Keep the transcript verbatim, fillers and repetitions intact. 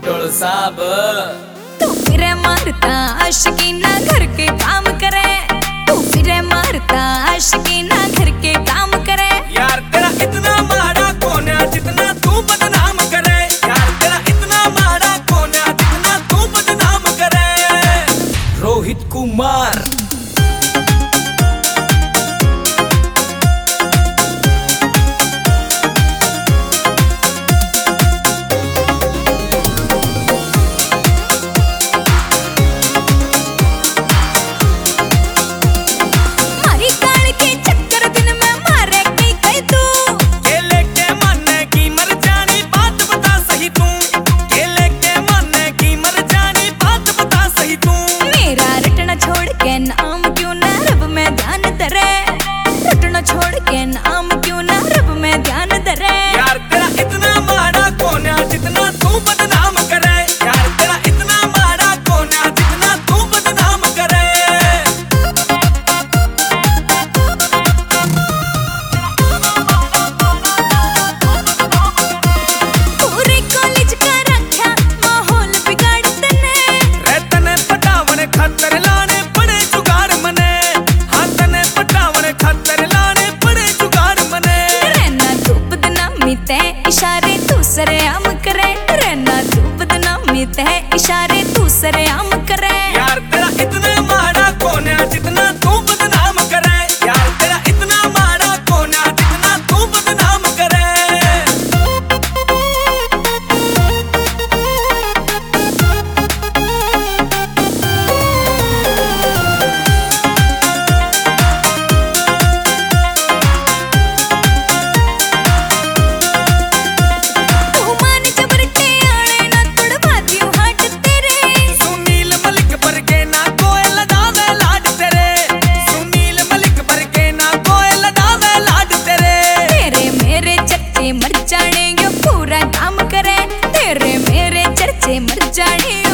बुटोल साहब। तू फिर मारता आशिकी ना घर के काम करे, तू फिर मारता आशिकी ना घर के काम करे। यार तेरा इतना माड़ा कौन है जितना तू बदनाम करे, यार तेरा इतना माड़ा कौन है जितना तू बदनाम करे। रोहित कुमार नाम क्यों ना रब में ध्यान धरे, रटना छोड़ के नाम क्यों ना रब में ध्यान धरे। यार तेरा इतना माड़ा कौन है जितना तू बदनाम करे, यार तेरा इतना माड़ा कौन है जितना तू बदनाम करे। पूरे कॉलेज का रखा माहौल बिगाड़ तने, रहतने पटावन खतर लाने ते इशारे तू सरेआम करे, रहना तू बदनामी ते इशारे तू सरेआम करे। यार तेरा इतना माड़ा कौन है जितना तू बदनाम करे, यार तेरा इतना माड़ा कौन है जितना तू बदनाम करे। मर जाने यो पूरा काम करे, तेरे मेरे चर्चे मर जाने।